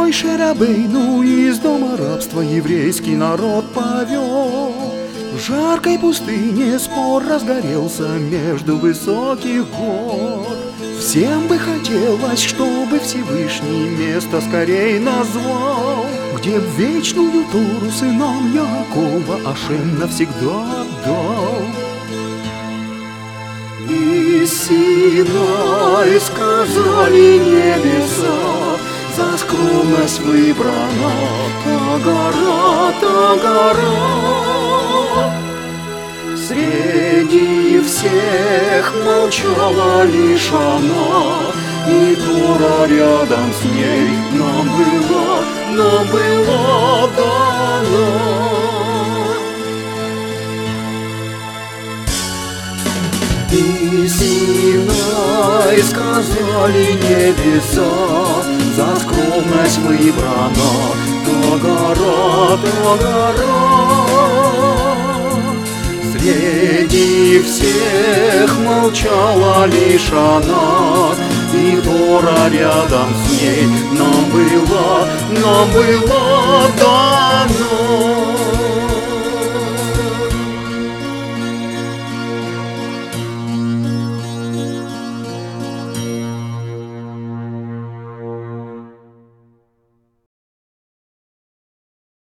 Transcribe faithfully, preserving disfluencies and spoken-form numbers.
Мойше Рабейну из дома рабства еврейский народ повел. В жаркой пустыне спор разгорелся между высоких гор. Всем бы хотелось, чтобы Всевышний место скорей назвал, где б вечную Тору сынам Якова Ашем навсегда отдал. И Синай сказали небеса, за скромность выбрана та гора, та гора. Среди всех молчала лишь она, и Тора рядом с ней нам была, нам была дана. И Синай сказали небеса, за скромность выбрана та гора, та гора. Среди всех молчала лишь она, и Тора рядом с ней нам была, нам была дана.